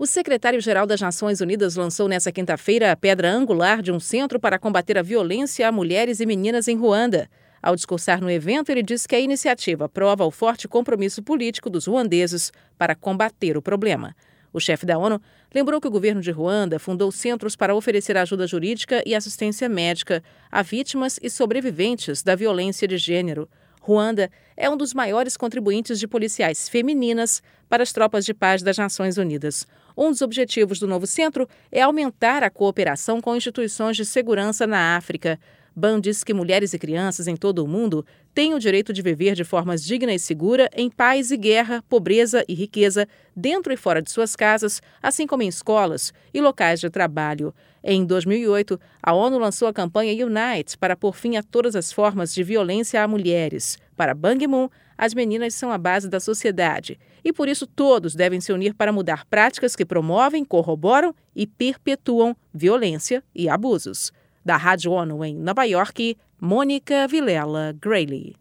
O secretário-geral das Nações Unidas lançou nesta quinta-feira a pedra angular de um centro para combater a violência a mulheres e meninas em Ruanda. Ao discursar no evento, ele disse que a iniciativa prova o forte compromisso político dos ruandeses para combater o problema. O chefe da ONU lembrou que o governo de Ruanda fundou centros para oferecer ajuda jurídica e assistência médica a vítimas e sobreviventes da violência de gênero. Ruanda é um dos maiores contribuintes de policiais femininas para as tropas de paz das Nações Unidas. Um dos objetivos do novo centro é aumentar a cooperação com instituições de segurança na África. Ban diz que mulheres e crianças em todo o mundo têm o direito de viver de forma digna e segura em paz e guerra, pobreza e riqueza, dentro e fora de suas casas, assim como em escolas e locais de trabalho. Em 2008, a ONU lançou a campanha Unite para pôr fim a todas as formas de violência a mulheres. Para Ban Ki-moon, as meninas são a base da sociedade e, por isso, todos devem se unir para mudar práticas que promovem, corroboram e perpetuam violência e abusos. Da Rádio ONU em Nova York, Mônica Vilela Grayley.